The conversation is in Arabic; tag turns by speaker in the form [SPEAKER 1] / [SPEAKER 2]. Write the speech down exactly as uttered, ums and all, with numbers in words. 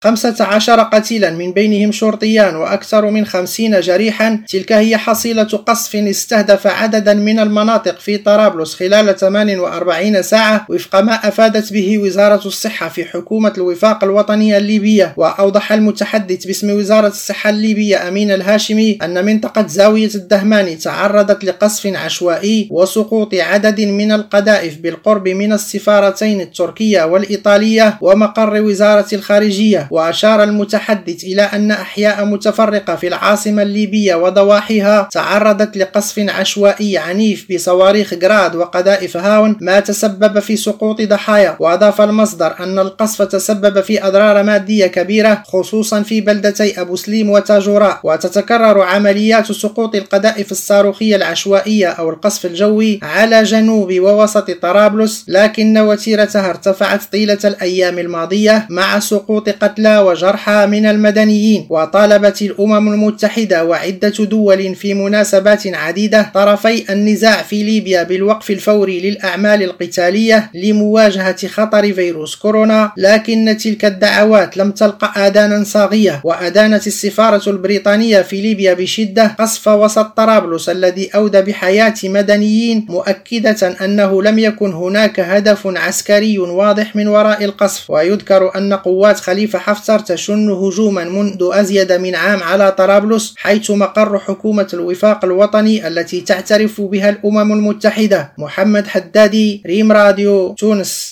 [SPEAKER 1] خمسة عشر قتيلا من بينهم شرطيان وأكثر من خمسين جريحا. تلك هي حصيلة قصف استهدف عددا من المناطق في طرابلس خلال ثمان وأربعين ساعة وفق ما أفادت به وزارة الصحة في حكومة الوفاق الوطني الليبية. وأوضح المتحدث باسم وزارة الصحة الليبية أمين الهاشمي أن منطقة زاوية الدهمان تعرضت لقصف عشوائي وسقوط عدد من القذائف بالقرب من السفارتين التركية والإيطالية ومقر وزارة الخارجية. وأشار المتحدث إلى أن أحياء متفرقة في العاصمة الليبية وضواحيها تعرضت لقصف عشوائي عنيف بصواريخ جراد وقذائف هاون ما تسبب في سقوط ضحايا. وأضاف المصدر أن القصف تسبب في أضرار مادية كبيرة خصوصا في بلدتي أبو سليم وتاجوراء. وتتكرر عمليات سقوط القذائف الصاروخية العشوائية أو القصف الجوي على جنوب ووسط طرابلس، لكن وتيرتها ارتفعت طيلة الأيام الماضية مع سقوط قتلى وجرحى من المدنيين. وطالبت الأمم المتحدة وعدة دول في مناسبات عديدة طرفي النزاع في ليبيا بالوقف الفوري للأعمال القتالية لمواجهة خطر فيروس كورونا، لكن تلك الدعوات لم تلقى آذانا صاغية. وأدانت السفارة البريطانية في ليبيا بشدة قصف وسط طرابلس الذي أودى بحياة مدنيين، مؤكدة أنه لم يكن هناك هدف عسكري واضح من وراء القصف. ويذكر أن قوات خليفة حفتر تشن هجوما منذ أزيد من عام على طرابلس حيث مقر حكومة الوفاق الوطني التي تعترف بها الأمم المتحدة. محمد حدادي، ريم راديو، تونس.